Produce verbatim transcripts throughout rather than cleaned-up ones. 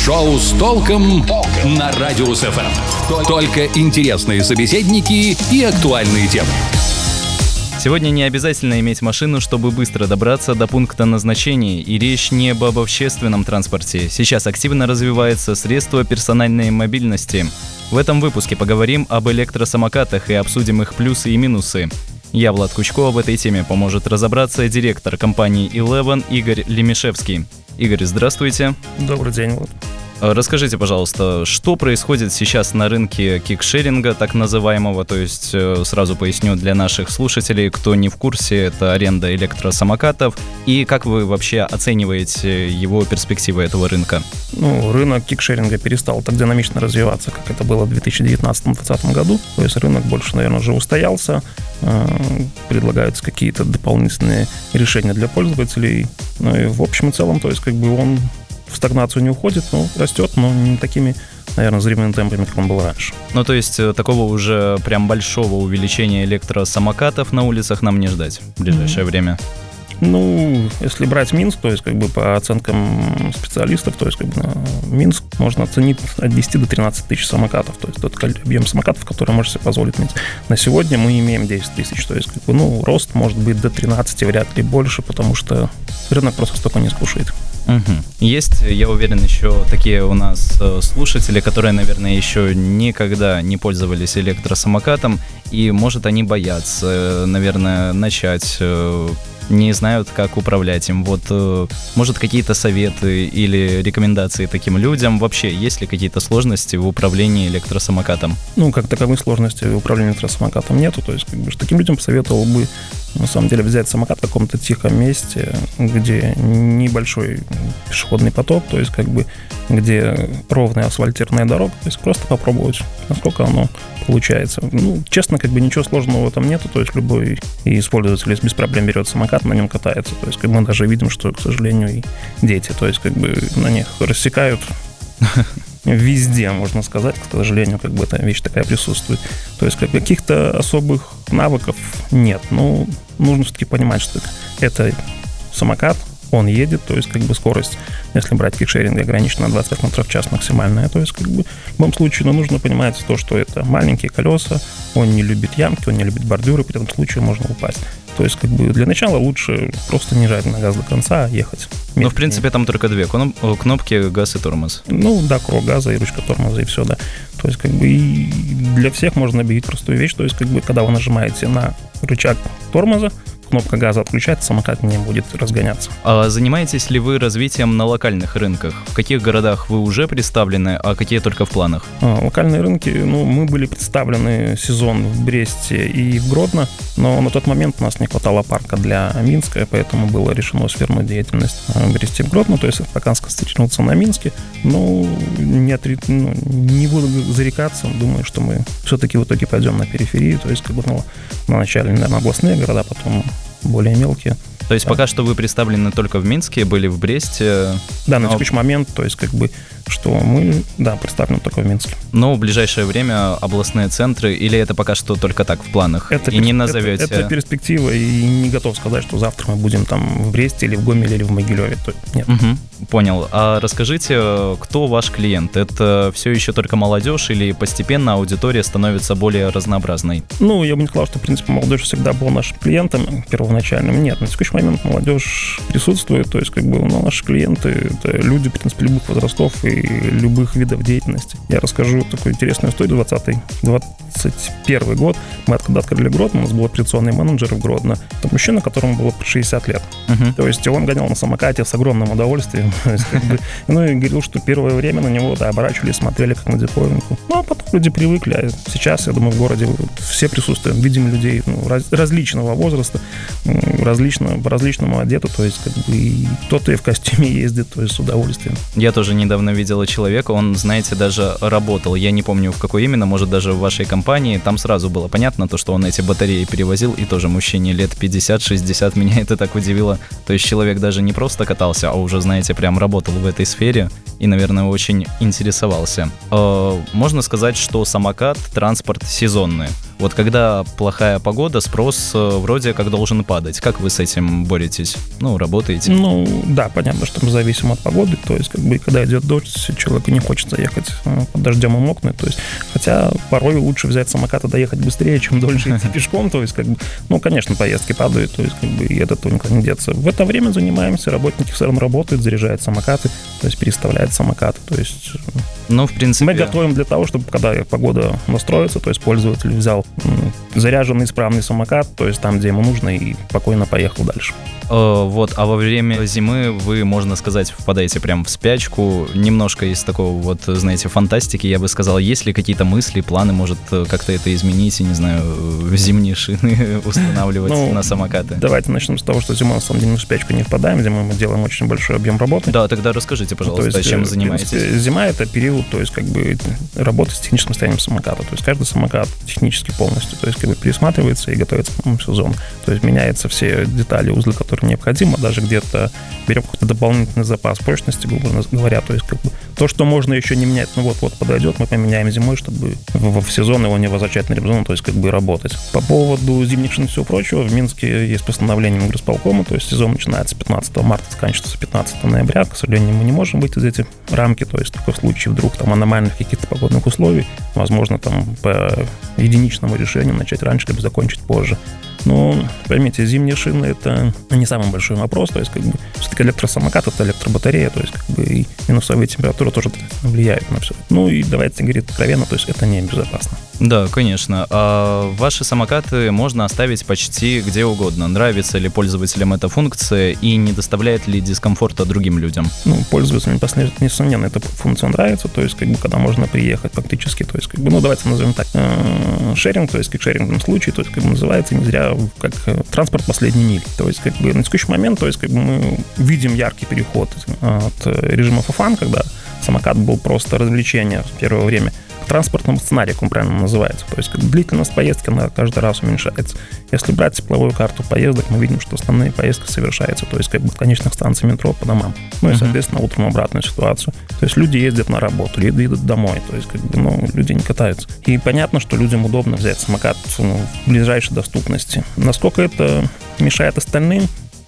Шоу с толком на Радиус эф эм. Только интересные собеседники и актуальные темы. Сегодня не обязательно иметь машину, чтобы быстро добраться до пункта назначения, и речь не об общественном транспорте. Сейчас активно развивается средство персональной мобильности. В этом выпуске поговорим об электросамокатах и обсудим их плюсы и минусы. Я, Влад Кучко, в этой теме поможет разобраться директор компании Eleven Игорь Лемешевский. Игорь, здравствуйте. Добрый день, Влад. Расскажите, пожалуйста, что происходит сейчас на рынке кикшеринга, так называемого, то есть сразу поясню для наших слушателей, кто не в курсе, это аренда электросамокатов, и как вы вообще оцениваете его перспективы этого рынка? Ну, рынок кикшеринга перестал так динамично развиваться, как это было в две тысячи девятнадцатом-двадцатом году, то есть рынок больше, наверное, уже устоялся, предлагаются какие-то дополнительные решения для пользователей, ну и в общем и целом, то есть как бы он в стагнацию не уходит, но растет, но не такими, наверное, зримыми темпами, как он был раньше. Ну, то есть такого уже прям большого увеличения электросамокатов на улицах нам не ждать в ближайшее mm-hmm. время? Ну, если брать Минск, то есть как бы по оценкам специалистов, то есть как бы Минск можно оценить от десяти до тринадцати тысяч самокатов, то есть тот объем самокатов, который может себе позволить иметь. На сегодня мы имеем десять тысяч, то есть как бы, ну, рост может быть до тринадцати, вряд ли больше, потому что рынок просто столько не скушает. Угу. Есть, я уверен, еще такие у нас слушатели, которые, наверное, еще никогда не пользовались электросамокатом, и, может, они боятся, наверное, начать, не знают, как управлять им. Вот, может, какие-то советы или рекомендации таким людям? Вообще, есть ли какие-то сложности в управлении электросамокатом? Ну, как таковых сложностей в управлении электросамокатом нету, то есть, как бы, таким людям посоветовал бы, на самом деле, взять самокат в каком-то тихом месте, где небольшой пешеходный поток, то есть как бы где ровная асфальтированная дорога, то есть просто попробовать, насколько оно получается. Ну, честно, как бы ничего сложного в этом нету, то есть любой из пользователей без проблем берет самокат, на нем катается, то есть как бы мы даже видим, что, к сожалению, и дети, то есть как бы на них рассекают везде, можно сказать, к сожалению, как бы эта вещь такая присутствует. То есть как каких-то особых навыков нет. Ну, нужно все-таки понимать, что это самокат, он едет, то есть как бы скорость, если брать кикшеринг, ограничена на двадцать пять километров в час максимальная. То есть как бы в любом случае, но нужно понимать то, что это маленькие колеса, он не любит ямки, он не любит бордюры, при этом случае можно упасть. То есть, как бы, для начала лучше просто не жать на газ до конца, а ехать. Ну, в принципе, там только две кнопки, газ и тормоз. Ну, да, курок газа и ручка тормоза, и все, да. То есть, как бы, и для всех можно объявить простую вещь. То есть, как бы, когда вы нажимаете на рычаг тормоза, кнопка газа отключается, самокат не будет разгоняться. А занимаетесь ли вы развитием на локальных рынках? В каких городах вы уже представлены, а какие только в планах? А, локальные рынки, ну, мы были представлены сезон в Бресте и в Гродно, но на тот момент у нас не хватало парка для Минска, поэтому было решено свернуть деятельность в Бресте и в Гродно, то есть пока сконцентрироваться на Минске, но не, отри... ну, не буду зарекаться, думаю, что мы все-таки в итоге пойдем на периферию, то есть как бы ну, на начале, наверное, областные города, потом более мелкие. То есть да. Пока что вы представлены только в Минске, были в Бресте? Да, на текущий момент, то есть как бы, что мы, да, представлены только в Минске. Но в ближайшее время областные центры, или это пока что только так в планах? Это, и не назовете? Это, это перспектива, и не готов сказать, что завтра мы будем там в Бресте, или в Гомеле, или в Могилеве. То, нет. Угу, понял. А расскажите, кто ваш клиент? Это все еще только молодежь, или постепенно аудитория становится более разнообразной? Ну, я бы не сказал, что, в принципе, молодежь всегда была нашим клиентом первоначальным. Нет, на текущий момент молодежь присутствует, то есть как бы ну, наши клиенты — это люди, в принципе, любых возрастов и любых видов деятельности. Я расскажу такую интересную историю. двадцатый, двадцать первый год мы когда открыли Гродно, у нас был операционный менеджер в Гродно. Это мужчина, которому было шестьдесят лет. Uh-huh. То есть он гонял на самокате с огромным удовольствием. Как бы, ну и говорил, что первое время на него да, оборачивались, смотрели как на диковинку. Ну а потом люди привыкли. А сейчас, я думаю, в городе все присутствуем, видим людей ну, раз, различного возраста, различно, по-различному одеты. То есть как бы и кто-то и в костюме ездит, то есть с удовольствием. Я тоже недавно видела человека, он, знаете, даже работал. Я не помню, в какой именно, может, даже в вашей компании. Там сразу было понятно, то, что он эти батареи перевозил, и тоже мужчине лет пятьдесят-шестьдесят. Меня это так удивило. То есть человек даже не просто катался, а уже, знаете, прям работал в этой сфере и, наверное, очень интересовался. Можно сказать, что самокат — транспорт сезонный. Вот когда плохая погода, спрос вроде как должен падать. Как вы с этим боретесь? Ну, работаете? Ну, да, понятно, что мы зависим от погоды. То есть, как бы, когда идет дождь, человеку не хочется ехать под дождем и мокнуть. То есть, хотя порой лучше взять самокат и доехать быстрее, чем дольше идти пешком. То есть, как бы, ну, конечно, поездки падают, то есть, как бы, и от этого никуда не деться. В это время занимаемся, работники все равно работают, заряжают самокаты, то есть, переставляют самокаты. То есть, ну, в принципе... мы готовим для того, чтобы, когда погода настроится, то есть, пользователь взял заряженный, исправный самокат, то есть, там, где ему нужно, и спокойно поехал дальше. Вот, а во время зимы вы, можно сказать, впадаете прям в спячку. Немножко из такого вот, знаете, фантастики, я бы сказал. Есть ли какие-то мысли, планы, может, как-то это изменить, и, не знаю, зимние шины устанавливать ну, на самокаты? Давайте начнем с того, что зимой, на самом деле, мы в спячку не впадаем. Зимой мы делаем очень большой объем работы. Да, тогда расскажите, пожалуйста, ну, есть, чем занимаетесь? Принципе, зима — это период, то есть, как бы, работы с техническим состоянием самоката. То есть, каждый самокат технически полностью, то есть, как бы, пересматривается и готовится к новому сезону. То есть, меняются все детали, узлы, которые необходимо, даже где-то берем какой-то дополнительный запас прочности, грубо говоря, то есть как бы то, что можно еще не менять, ну вот-вот подойдет, мы поменяем зимой, чтобы в, в сезон его не возвращать на ревизон, то есть как бы работать. По поводу зимних шин и всего прочего, в Минске есть постановление Минграсполкома, то есть сезон начинается пятнадцатого марта, заканчивается пятнадцатого ноября, к сожалению, мы не можем выйти из этих рамки, то есть только в случае вдруг там аномальных каких-то погодных условий, возможно, там по единичному решению начать раньше, либо закончить позже. Но, поймите, зимние шины — это не самый большой вопрос, то есть, как бы, все-таки электросамокат — это электробатарея, то есть, как бы, и минусовые температуры тоже влияют на все. Ну, и давайте говорить откровенно, то есть, это небезопасно. Да, конечно. А ваши самокаты можно оставить почти где угодно. Нравится ли пользователям эта функция и не доставляет ли дискомфорта другим людям? Ну, пользователям, несомненно, эта функция нравится, то есть, как бы, когда можно приехать фактически, то есть, как бы, ну, давайте назовем так, шеринг, то есть, как шеринговом случае, то есть, как бы, называется не зря как транспорт последней мили. То есть, как бы, на текущий момент, то есть, как бы, мы видим яркий переход от режима for fun, когда самокат был просто развлечение в первое время, к транспортному сценарию, как он правильно называется. То есть, как длительность поездки, она каждый раз уменьшается. Если брать тепловую карту поездок, мы видим, что основные поездки совершаются, то есть, как бы, в конечных станциях метро по домам. Ну и, соответственно, утром обратную ситуацию. То есть, люди ездят на работу, люди едут домой, то есть, как бы, ну, люди не катаются. И понятно, что людям удобно взять самокат, ну, в ближайшей доступности. Насколько это мешает остальным?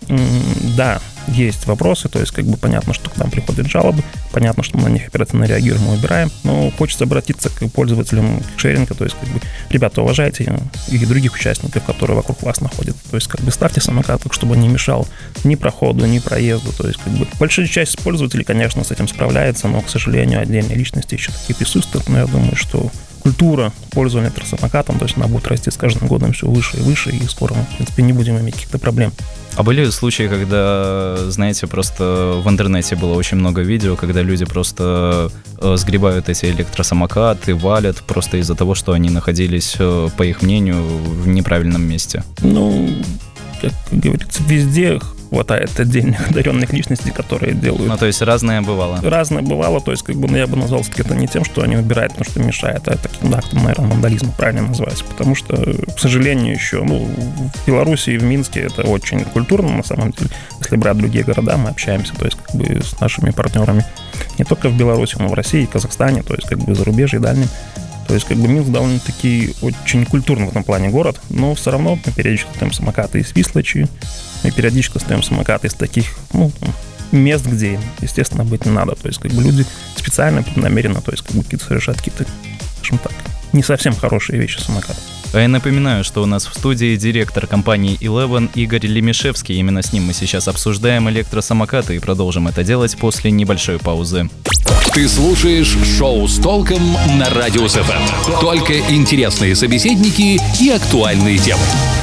Да, есть вопросы, то есть, как бы, понятно, что к нам приходят жалобы, понятно, что мы на них оперативно реагируем и убираем, но хочется обратиться к пользователям шеринга, то есть, как бы, ребята, уважайте и других участников, которые вокруг вас находятся, то есть, как бы, ставьте самокат так, чтобы он не мешал ни проходу, ни проезду, то есть, как бы, большая часть пользователей, конечно, с этим справляется, но, к сожалению, отдельные личности еще такие присутствуют, но я думаю, что культура пользования электросамокатом, то есть, она будет расти с каждым годом все выше и выше, и скоро мы, в принципе, не будем иметь каких-то проблем. А были случаи, когда, знаете, просто в интернете было очень много видео, когда люди просто э, сгребают эти электросамокаты, валят просто из-за того, что они находились, э, по их мнению, в неправильном месте? Ну, как говорится, везде хватает отдельных одаренных личностей, которые делают. Ну, то есть разное бывало. Разное бывало, то есть, как бы, ну, я бы назвал это не тем, что они убирают, потому что мешает, а таким актом, наверное, вандализма правильно называется. Потому что, к сожалению, еще, ну, в Беларуси и в Минске это очень культурно, на самом деле. Если брать другие города, мы общаемся, то есть, как бы, с нашими партнерами не только в Беларуси, но и в России, и Казахстане, то есть, как бы, зарубежье и дальним. То есть, как бы, Минск довольно-таки очень культурный в этом плане город, но все равно мы периодически стоим самокаты из Вислочи, мы периодически стоим самокаты из таких, ну, мест, где, естественно, быть не надо. То есть, как бы, люди специально, преднамеренно, то есть, как бы, какие-то совершают какие-то, скажем так, не совсем хорошие вещи самоката. А я напоминаю, что у нас в студии директор компании Eleven Игорь Лемишевский. Именно с ним мы сейчас обсуждаем электросамокаты и продолжим это делать после небольшой паузы. Ты слушаешь шоу с толком на Радиус эф эм. Только интересные собеседники и актуальные темы.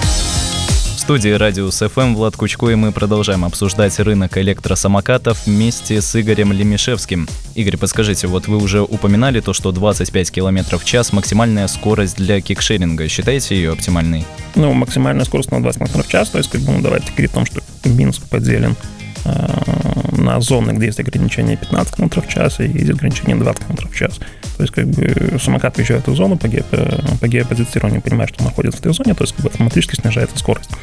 В студии Радиус эф эм Влад Кучко, и мы продолжаем обсуждать рынок электросамокатов вместе с Игорем Лемишевским. Игорь, подскажите, вот вы уже упоминали то, что двадцать пять километров в час максимальная скорость для кикшеринга. Считаете ее оптимальной? Ну, максимальная скорость на двадцать километров в час, то есть, как бы, ну, давайте говорить о том, что Минск поделен э, на зоны, где есть ограничение пятнадцать километров в час и есть ограничение двадцать километров в час. То есть, как бы, самокат въезжает в эту зону по, ге- по геопозиционированию, понимает, что он находится в этой зоне, то есть, как бы, автоматически снижается скорость.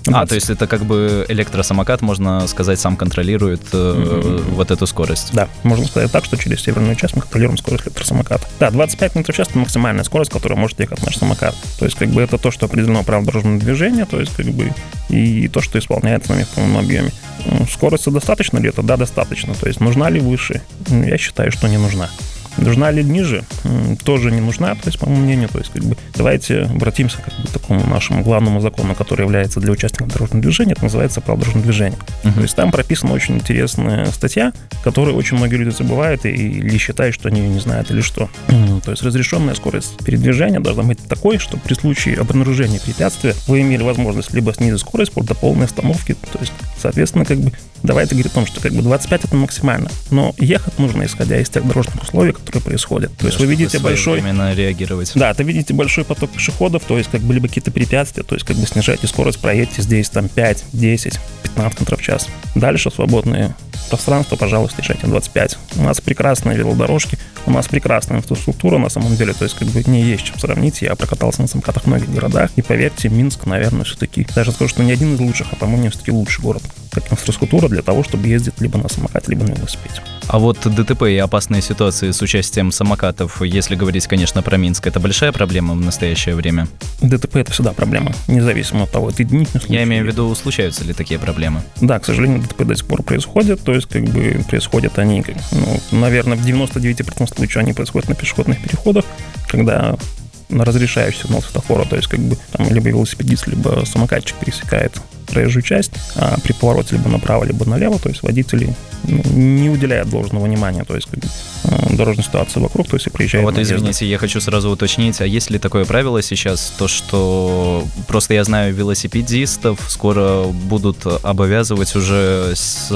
А, то есть это как бы электросамокат, можно сказать, сам контролирует э, mm-hmm. вот эту скорость. Да, можно сказать так, что через северную часть мы контролируем скорость электросамоката. Да, двадцать пять метров в час — это максимальная скорость, которая может ехать наш самокат. То есть как бы это то, что определено правилом дорожного движения, то есть как бы и то, что исполняется нами в полном объеме. Скорости достаточно ли это? Да, достаточно. То есть нужна ли выше? Я считаю, что не нужна. Нужна ли ниже? Тоже не нужна, то есть, по моему мнению. То есть, как бы, давайте обратимся как бы, к такому нашему главному закону, который является для участников дорожного движения. Это называется правило дорожного движения. Uh-huh. То есть там прописана очень интересная статья, которую очень многие люди забывают и, или считают, что они ее не знают, или что. Uh-huh. То есть разрешенная скорость передвижения должна быть такой, что при случае обнаружения препятствия вы имели возможность либо снизить скорость до полной остановки. То есть, соответственно, как бы давайте говорить о том, что как бы двадцать пять это максимально, но ехать нужно, исходя из тех дорожных условий, которые происходят. То да, есть вы видите большой... Именно реагировать. Да, вы видите большой поток пешеходов, то есть как бы либо какие-то препятствия, то есть как бы снижайте скорость, проедьте здесь там пять, десять, пятнадцать метров в час. Дальше свободные пространства, пожалуйста, езжайте двадцать пять. У нас прекрасные велодорожки, у нас прекрасная инфраструктура на самом деле, то есть как бы не есть чем сравнить. Я прокатался на самокатах в многих городах, и поверьте, Минск, наверное, все-таки, даже скажу, что не один из лучших, а по-моему, все-таки лучший город, как инфраструктура для того, чтобы ездить либо на самокате, либо на велосипеде. А вот ДТП и опасные ситуации с участием самокатов, если говорить, конечно, про Минск, это большая проблема в настоящее время? ДТП — это всегда проблема, независимо от того, это единичный случай. Я имею в виду, случаются ли такие проблемы? Да, к сожалению, ДТП до сих пор происходят, то есть как бы происходят они, ну, наверное, в девяносто девять процентов случаев они происходят на пешеходных переходах, когда на разрешающий сигнал светофора, то есть как бы там либо велосипедист, либо самокатчик пересекает проезжую часть, а при повороте либо направо, либо налево, то есть водители ну, не уделяют должного внимания, то есть как бы, дорожной ситуации вокруг, то есть и приезжают. Вот извините, я хочу сразу уточнить, а есть ли такое правило сейчас, то что просто я знаю велосипедистов скоро будут обовязывать уже с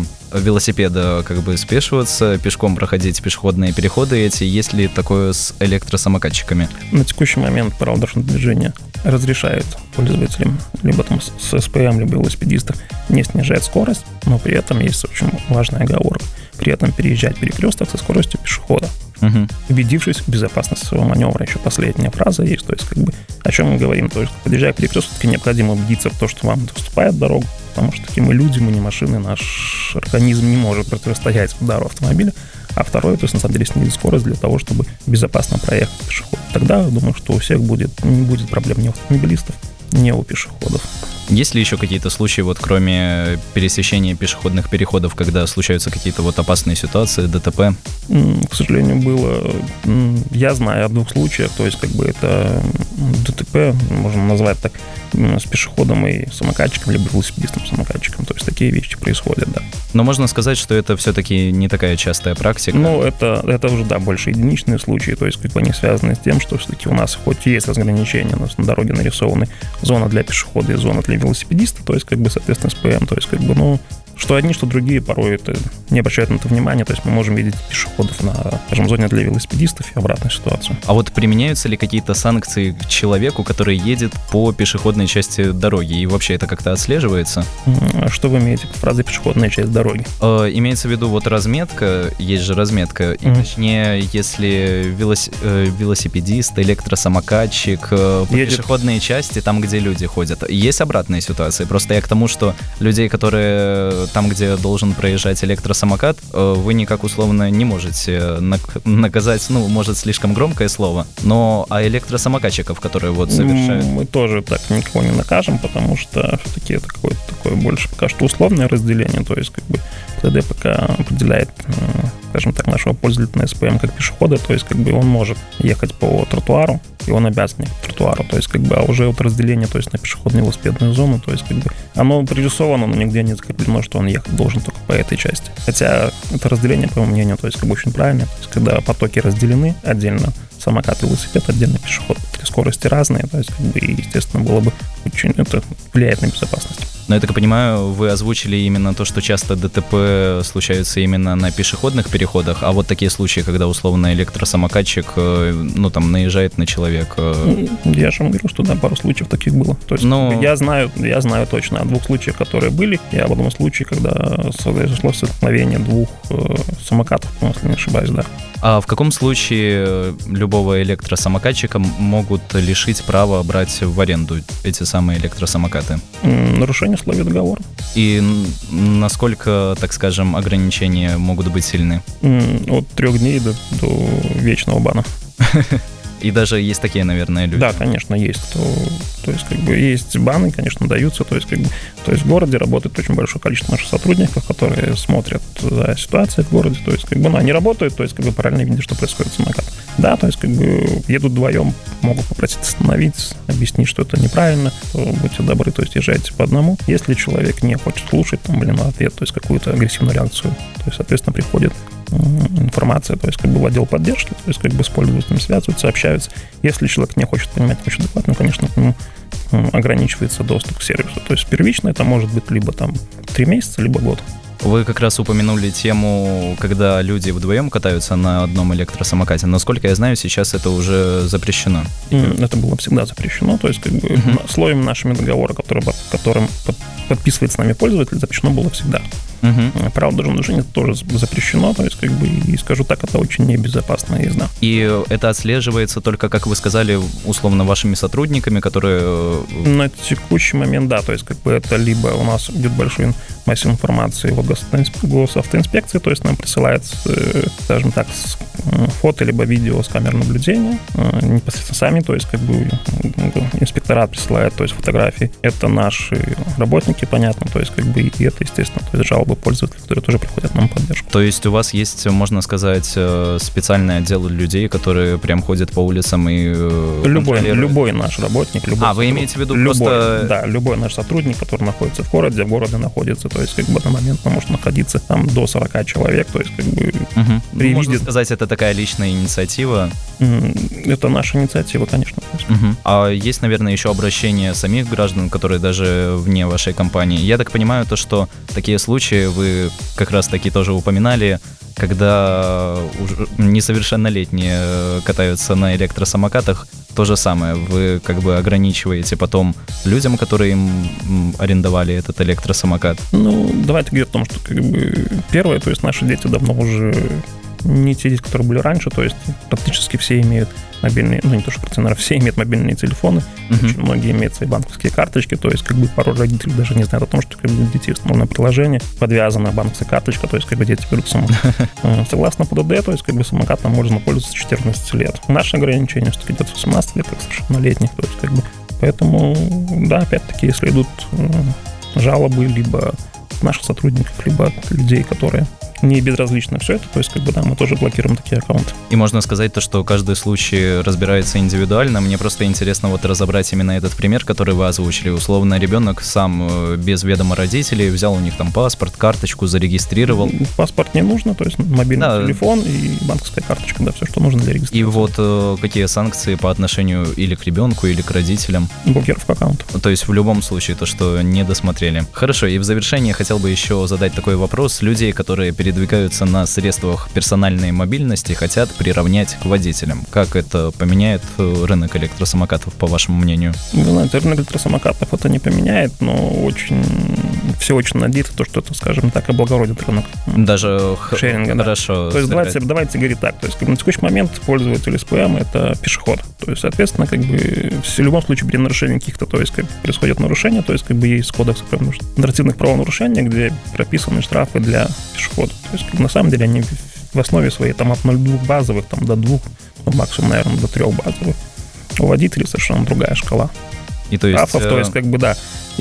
велосипеда как бы спешиваться, пешком проходить пешеходные переходы эти, есть ли такое с электросамокатчиками? На текущий момент правила дорожного движения разрешает пользователям либо там с СПМ, либо велосипедистов не снижать скорость, но при этом есть очень важная оговорка. При этом переезжать перекресток со скоростью пешехода. Угу. Убедившись в безопасности своего маневра. Еще последняя фраза есть, то есть как бы о чем мы говорим, то есть подъезжая к перекрестку, все-таки необходимо убедиться в том, что вам доступает дорога, потому что таки мы люди, мы не машины, наш организм не может противостоять удару автомобиля. А второе, то есть на самом деле снизить скорость для того, чтобы безопасно проехать пешеход. Тогда я думаю, что у всех будет, не будет проблем ни у автомобилистов, ни у пешеходов. Есть ли еще какие-то случаи, вот кроме пересечения пешеходных переходов, когда случаются какие-то вот опасные ситуации, ДТП? К сожалению, было... Я знаю о двух случаях, то есть как бы это ДТП, можно назвать так, с пешеходом и самокатчиком, либо велосипедистом-самокатчиком, то есть такие вещи происходят, да. Но можно сказать, что это все-таки не такая частая практика? Ну, это, это уже, да, больше единичные случаи, то есть как бы они связаны с тем, что все-таки у нас хоть и есть разграничения, у нас на дороге нарисованы зона для пешехода и зона для велосипедиста, то есть как бы, соответственно, СПМ, то есть как бы, ну, что одни, что другие порой это не обращают на это внимания, то есть мы можем видеть пешеходов на, скажем, зоне для велосипедистов и обратную ситуацию. А вот применяются ли какие-то санкции к человеку, который едет по пешеходной части дороги, и вообще это как-то отслеживается? Что вы имеете под фразой «пешеходная часть дороги»? Э, имеется в виду вот разметка, есть же разметка, и, mm-hmm. точнее, если велос, э, велосипедист, электросамокатчик э, по едет. Пешеходной части, там, где люди ходят, есть обратные ситуации, просто я к тому, что людей, которые там, где должен проезжать электросамокат, вы никак условно не можете наказать, ну, может, слишком громкое слово, но а электросамокатчиков, которые вот совершают... Мы тоже так никого не накажем, потому что все-таки это какое-то такое больше пока что условное разделение, то есть как бы ТД пока определяет, скажем так, нашего пользователя на СПМ как пешехода, то есть как бы он может ехать по тротуару, и он обязан ехать по тротуару, то есть как бы, а уже вот разделение, то есть на пешеходную и велосипедную зону, то есть как бы оно прорисовано, но нигде не закреплено, что он ехать должен только по этой части. Хотя это разделение, по моему мнению, то есть как бы очень правильно, то есть когда потоки разделены отдельно, самокат и велосипед, отдельно пешеход, скорости разные, то есть как бы, естественно, было бы очень, это влияет на безопасность. Но я так понимаю, вы озвучили именно то, что часто ДТП случаются именно на пешеходных переходах, а вот такие случаи, когда условно электросамокатчик, ну там, наезжает на человека. Я же вам говорю, что да, пару случаев таких было. То есть Но... я знаю, я знаю точно о двух случаях, которые были. Я об одном случае, когда произошло столкновение двух э, самокатов, если не ошибаюсь, да. А в каком случае любого электросамокатчика могут лишить права брать в аренду эти самые электросамокаты? Нарушение условий договора. И насколько, так скажем, ограничения могут быть сильны? От трех дней до, до вечного бана. И даже есть такие, наверное, люди. Да, конечно, есть. То, то есть, как бы, есть баны, конечно, даются. То есть, как бы, то есть, в городе работает очень большое количество наших сотрудников, которые смотрят за ситуацией в городе. То есть, как бы, ну, они работают, то есть, как бы, параллельно видят, что происходит с самокатом. Да, то есть, как бы, едут вдвоем, могут попросить остановить, объяснить, что это неправильно, то будьте добры, то есть, езжайте по одному. Если человек не хочет слушать, там, блин, ответ, то есть, какую-то агрессивную реакцию, то есть, соответственно, приходит информация, то есть как бы в отдел поддержки, то есть как бы с пользователем связываются, общаются. Если человек не хочет понимать, хочет доклад, ну, конечно, к нему ограничивается доступ к сервису. То есть первично это может быть либо там три месяца, либо год. Вы как раз упомянули тему, когда люди вдвоем катаются на одном электросамокате. Насколько я знаю, сейчас это уже запрещено. Это было всегда запрещено. То есть как бы uh-huh. слоем нашими договора, который, которым подписывает с нами пользователь, запрещено было всегда. Uh-huh. Право дорожного движения тоже запрещено, то есть, как бы, и скажу так, это очень небезопасная езда. И это отслеживается только, как вы сказали, условно, вашими сотрудниками, которые... На текущий момент, да, то есть, как бы, это либо у нас идет большой массив информации от госавтоинспекции, то есть, нам присылается, скажем так, фото, либо видео с камер наблюдения, непосредственно сами, то есть, как бы, инспекторат присылает, то есть, фотографии. Это наши работники, понятно, то есть, как бы, и это, естественно, то есть, жалобы пользователей, которые тоже приходят нам в поддержку. То есть у вас есть, можно сказать, специальный отдел людей, которые прям ходят по улицам и любой, любой наш работник, любой А, вы имеете в виду любой, просто... Да, любой наш сотрудник, который находится в городе, в городе находится, то есть как бы на момент он может находиться там до сорок человек, то есть как бы... Угу. Ну, можно сказать, это такая личная инициатива? Это наша инициатива, конечно. Угу. А есть, наверное, еще обращение самих граждан, которые даже вне вашей компании. Я так понимаю, то, что такие случаи вы как раз-таки тоже упоминали, когда уже несовершеннолетние катаются на электросамокатах, то же самое. Вы как бы ограничиваете потом людям, которые им арендовали этот электросамокат. Ну, давайте говорить о том, что как бы первое, то есть наши дети давно уже не те дети, которые были раньше, то есть практически все имеют мобильные, ну не то, что наверное, все имеют мобильные телефоны, uh-huh. очень многие имеют свои банковские карточки, то есть как бы пару родителей даже не знают о том, что как бы у детей установлено приложение, подвязана банковская карточка, то есть как бы дети берут самокат. Согласно ПДД, то есть как бы самокатом можно пользоваться с четырнадцати лет. Наше ограничение все-таки идет с восемнадцати лет, как совершеннолетних, то есть как бы, поэтому, да, опять-таки, если идут жалобы либо наших сотрудников, либо от людей, которые не безразлично все это, то есть как бы да, мы тоже блокируем такие аккаунты. И можно сказать то, что каждый случай разбирается индивидуально. Мне просто интересно вот разобрать именно этот пример, который вы озвучили. Условно, ребенок сам без ведома родителей взял у них там паспорт, карточку, зарегистрировал. Паспорт не нужно, то есть мобильный да. телефон и банковская карточка, да, все, что нужно для регистрации. И вот э, какие санкции по отношению или к ребенку, или к родителям? Блокировка аккаунта. То есть в любом случае то, что не досмотрели. Хорошо, и в завершение хотел бы еще задать такой вопрос. Людей, которые передвигаются на средствах персональной мобильности, хотят приравнять к водителям. Как это поменяет рынок электросамокатов, по вашему мнению? Вы знаете, рынок электросамокатов это не поменяет, но очень все очень надеются, то, что это, скажем так, облагородит рынок. Даже шеринга, хорошо. Да. То есть давайте, давайте говорить так, то есть на текущий момент пользователь СПМ это пешеход. То есть, соответственно, как бы в любом случае при нарушении каких-то, то есть как происходит нарушение, то есть как бы есть кодекс административных правонарушений, где прописаны штрафы для пешеходов. То есть на самом деле они в основе своей там от ноль целых двух базовых там, до двух, ну, максимум, наверное, до трех базовых. У водителей совершенно другая шкала. И то есть, штрафов, то есть как бы да,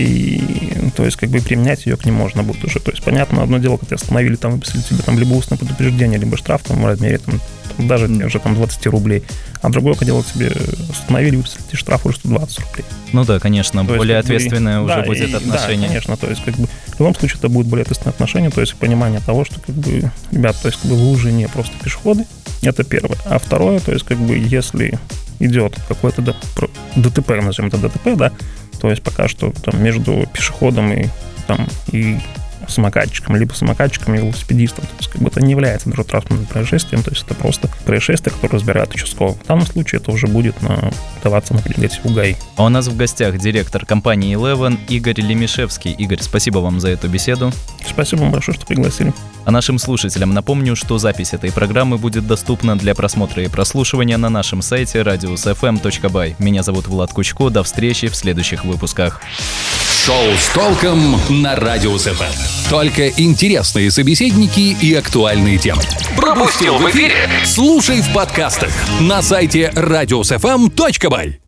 и то есть как бы применять ее к ним можно будет уже. То есть понятно, одно дело, когда остановили, там выписали тебе там либо устное предупреждение, либо штраф там, в размере там, там, даже mm. уже там двадцать рублей. А другое дело, тебе остановили, выписали тебе штраф уже сто двадцать рублей. Ну да, конечно, то более есть, ответственное бы, уже да, будет и, отношение. Да, конечно, то есть как бы в любом случае это будет более ответственное отношение, то есть понимание того, что как бы, ребят, то есть как бы вы уже не просто пешеходы, это первое. А второе, то есть как бы если идет какое-то ДТП, назовем это ДТП, да, то есть пока что там между пешеходом и велосипедистом и самокатчиком, либо самокатчиком и велосипедистом. То есть как бы это не является дорожно-транспортным происшествием, то есть это просто происшествие, которое разбирает участковый. В данном случае это уже будет на, даваться на прерогативу ГАИ. А у нас в гостях директор компании Eleven Игорь Лемишевский. Игорь, спасибо вам за эту беседу. Спасибо вам большое, что пригласили. А нашим слушателям напомню, что запись этой программы будет доступна для просмотра и прослушивания на нашем сайте радиус эф эм точка бай. Меня зовут Влад Кучко. До встречи в следующих выпусках. Шоу с толком на Радиус эф эм. Только интересные собеседники и актуальные темы. Пропустил в эфире? Слушай в подкастах на сайте радиус эф эм точка бай.